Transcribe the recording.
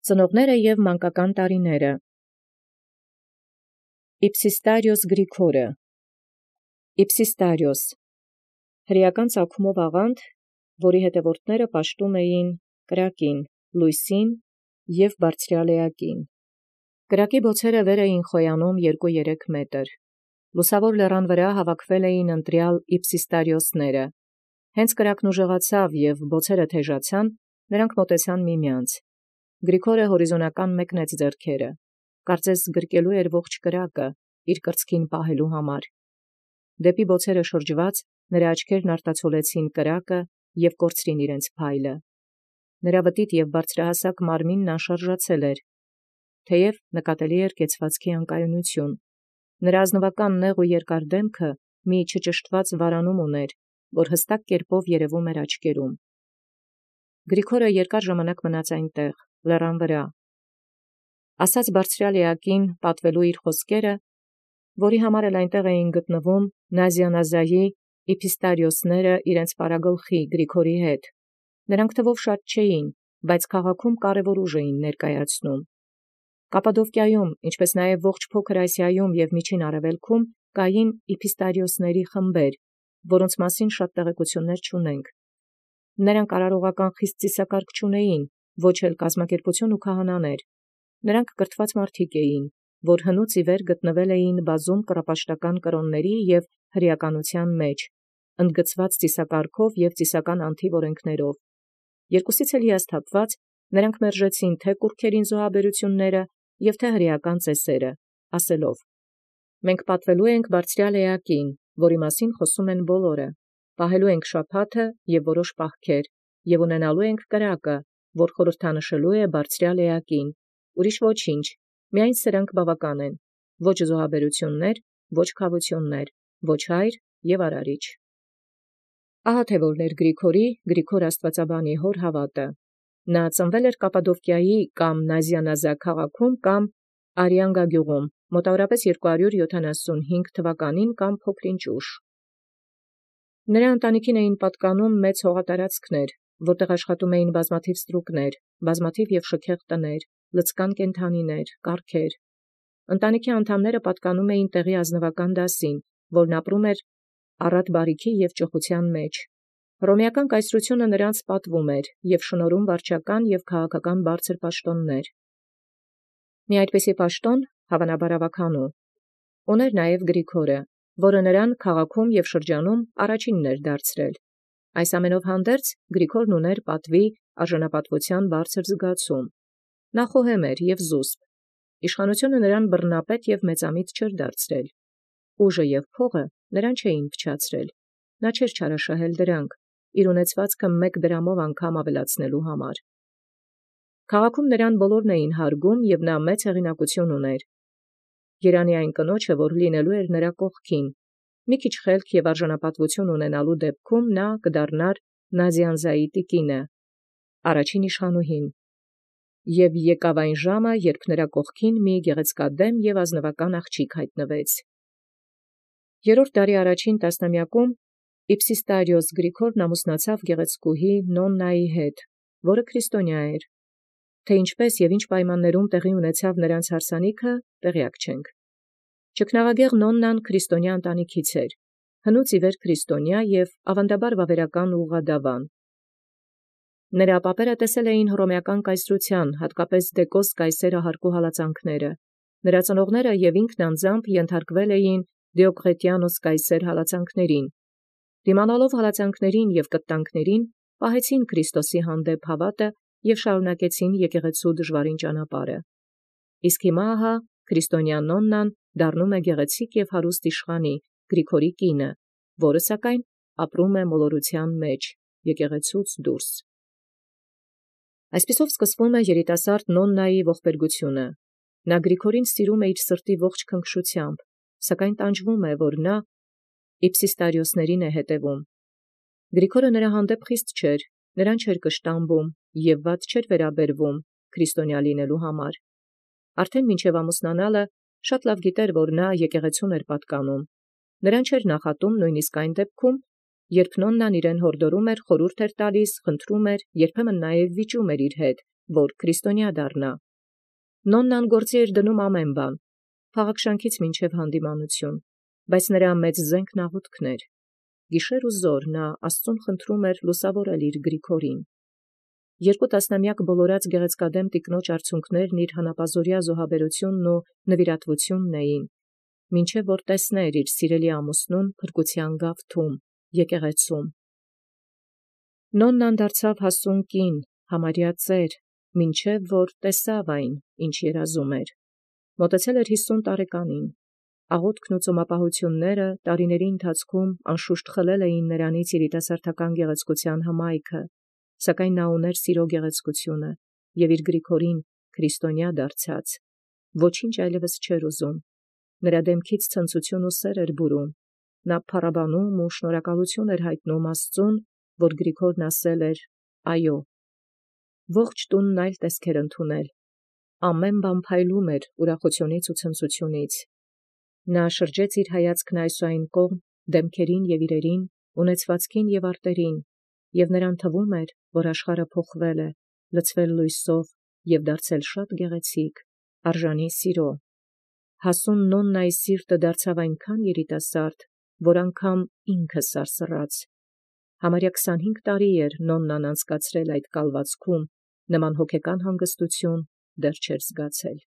Ծնողները և մանկական տարիները։ Իփսիստարիոս Գրիգորը Իփսիստարիոս հրեական ծագումով աղանդ, որի հետևորդները պաշտում էին կրակին, լույսին և բարձրյալեակին։ Կրակի բոցերը վեր էին խոյանում 2-3 մետր։ Լուսավոր լեռան վրա հավաքվել էին ընտրյալ իփսիստարիոսները։ Հենց կրակն ուժեղացավ և բոցերը թեժացան, նրանք մոտեցան միմյանց։ Գրիգորը հորիզոնական մեկնեց ձեռքերը, կարծես գրկելու էր ողջ կրակը, իր կրծքին պահելու համար։ Դեպի բոցերը շրջված, նրա աչքերն արտացոլեցին կրակը և կորցրին իրենց փայլը։ Նրա վտիտ և բարձրահասակ մարմինն անշարժացել էր, թեև նկատելի էր կեցվածքի անկայունություն։ Նրա ազնվական նեղ ու երկար դեմքը մի չճշտված վարանում ուներ, որ հստակ կերպով երևում էր աչքերում։ Գրիգորը երկար ժամանակ մնաց այնտեղ, լեռան վրա, ասաց բարձրյալ էակին պատվելու իր խոսքերը, որի համար էլ այնտեղ էին գտնվում Նազիանազայի իփսիստարիոսները իրենց պարագլխի Գրիգորի հետ։ Նրանք թվով շատ չէին, բայց քաղաքում կարևոր ուժ էին ներկայացնում։ Կապադովկիայում, ինչպես նաև ողջ Փոքր Ասիայում և Միջին Արևելքում կային իփսիստարիոսների խմբեր, որոնց մասին շատ տեղեկություններ չունենք։ Նրանք արարողական խիստ ծիսակարգ չունեին, ոչ էլ կազմակերպություն ու քահանաներ։ Նրանք կրթված մարդիկ էին, որ հնուց ի վեր գտնվել էին բազում կռապաշտական կրոնների և հրեականության մեջ, ընդգծված ծիսակարգով և ծիսական անթիվ օրենքներով։ Երկուսից էլ հիասթափված, նրանք մերժեցին թե կուռքերին զոհաբերությունները և թե հրեական ծեսերը, ասելով. «Մենք պատվելու ենք բարձրյալ էակին, որի մասին խոսում են բոլորը, պահելու ենք շաբաթը և որոշ պահքեր, և ունենալու ենք կրակը, որ խորհրդանշելու է բարձրյալ էակին, ուրիշ ոչինչ, միայն սրանք բավական են, ոչ զոհաբերություններ, ոչ քավություններ, ոչ հայր և արարիչ»։ Ահա թե որն էր Գրիգոր Աստվածաբանի հոր հավատը։ Նա ծնվել էր Կապադովկիայի կամ Նազիանազա քաղաքում կամ Արիանգա գյուղում, մոտավորապես 275 թվականին կամ փոքրինչ ուշ։ Նրա ընտանիքին էին պատկանում մեծ հողատարածքներ, որտեղ աշխատում էին բազմաթիվ ստրուկներ, բազմաթիվ և շքեղ տներ, լցկան կենդանիներ, կառքեր։ Ընտանիքի անդամները պատկանում էին տեղի ազնվական դասին, որն ապրում էր առատ բարիքի և ճոխության մեջ։ Հռոմեական կայսրությունը նրանց պատվում էր և շնորհում վարչական և քաղաքական բարձր պաշտոններ։ Մի այդպիսի պաշտոն, հավանաբար ավագանու, ուներ նաև Գրիգորը, որը նրան քաղաքում և շրջանում առաջինն էր դարձրել։ Այս ամենով հանդերձ Գրիգորն ուներ պատվի արժանապատվության բարձր զգացում։ Նա խոհեմ էր և զուսպ։ Իշխանությունը նրան բռնապետ և մեծամիտ չէր դարձրել։ Ուժը և փողը նրան չէին փչացրել։ Նա չէր չարաշահել դրանք, իր ունեցվածքը 1 դրամով անգամ ավելացնելու համար։ Քաղաքում նրան բոլորն էին հարգում և նա մեծ հեղինակություն ուներ։ Երանի այն կնոջը, որ լինելու էր նրա կողքին, մի քիչ խելք և արժանապատվություն ունենալու դեպքում նա կդառնար Նազիանզայի տիկինը, առաջին իշխանուհին։ Եվ եկավ այն ժամը, երբ նրա կողքին մի գեղեցկադեմ և ազնվական աղջիկ հայտնվեց։ 3-րդ դարի առաջին տասնամյակում Իփսիստարիոս Գրիգորն ամուսնացավ գեղեցկուհի Նոննայի հետ, որը քրիստոնյա էր։ Թե ինչպես և ինչ պայմաններում տեղի ունեցավ նրանց հարսանիքը, տեղյակ չենք։ Չքնաղագեղ Նոննան քրիստոնյա ընտանիքից էր, հնուց ի վեր քրիստոնյա և ավանդաբար վավերական ու ուղղադավան։ Նրա պապերը տեսել էին հռոմեական կայսրության, հատկապես Դեկոս կայսերը հարկու հալածանքները։ Նրա ծնողները և ինքն անձամբ ենթարկվել էին Դիոկլետիանոս կայսեր հալածանքներին։ Դիմանալով հալածանքներին և կտանքներին, պահեցին Քրիստոսի հանդեպ հավատը և շարունակեցին եկեղեցու դժվարին ճանապարհը։ Իսկ հիմա ահա քրիստոնյա Նոննան դառնում է գեղեցիկ և հարուստ իշխանի Գրիգորի կինը, որը սակայն ապրում է մոլորության մեջ, եկեղեցուց դուրս։ Այսպիսով սկսվում է երիտասարդ Նոննայի ողբերգությունը։ Նա Գրիգորին սիրում է իր սրտի ողջ քնքշությամբ, սակայն տանջվում է, որ նա իփսիստարիոսներին է հետևում։ Գրիգորը նրա հանդեպ խիստ չէր, նրան չէր կշտամբում և վատ չէր վերաբերվում քրիստոնյա լինելու համար։ Արդեն մինչև ամուսնանալը շատ լավ գիտեր, որ նա եկեղեցուն էր պատկանում։ Նրան չէր նախատում նույնիսկ այն դեպքում, Երբ նոննան իրեն հորդորում էր, խորհուրդ էր տալիս, խնդրում էր, երբեմն նաև վիճում էր իր հետ, որ քրիստոնյա դառնա։ Նոննան գործի էր դնում ամեն բան, փաղաքշանքից մինչև հանդիմանություն, բայց նրա մեծ զենքն աղոթքն էր։ Գիշեր ու զօր նա Աստծուն խնդրում էր լուսավորել իր Գրիգորին։ 2 տասնամյակ բոլորած գեղեցկադեմ տիկնոջ արցունքներն իր հանապազօրյա զոհաբերութիւնն ու նվիրատվութիւնն էին, մինչև որ տեսներ իր սիրելի ամուսնուն փրկության գավթում, եկեղեցում։ Նոննան դարձավ հասուն կին, համարյա ծեր, մինչև որ տեսավ այն, ինչ երազում էր։ Մոտեցել էր 50 տարեկանին։ Աղոթքն ու ծոմապահութիւնները տարիների ընթացքում անշուշտ խլել էին նրանից երիտասարդական գեղեցկության հմայքը, սակայն նա ուներ սիրո գեղեցկությունը և իր Գրիգորին քրիստոնյա դարձած, ոչինչ այլևս չէր ուզում։ Նրա դեմքից ցնծություն ու սեր էր բուրում։ Նա փառաբանում ու շնորհակալություն էր հայտնում Աստծուն, որ Գրիգորն ասել էր այո։ Ողջ տունն այլ տեսք էր ընդունել։ Ամեն բան փայլում էր ուրախութիւնից ու ցնծութիւնից։ Նա շրջեց իր հայացքն այս ու այն կողմ, դեմքերին և իրերին, ունեցվածքին և արտերին, և նրան թվում էր, որ աշխարհը փոխվել է, լցվել լույսով և դարձել շատ գեղեցիկ, արժանի սիրո։ Հասուն Նոննայի սիրտը դարձավ այնքան երիտասարդ, որ անգամ ինքը սարսռաց։ Համարյա 25 տարի էր Նոննան անցկացրել այդ կալվածքում, նման հոգեկան հանգստութիւն դեռ չէր զգացել։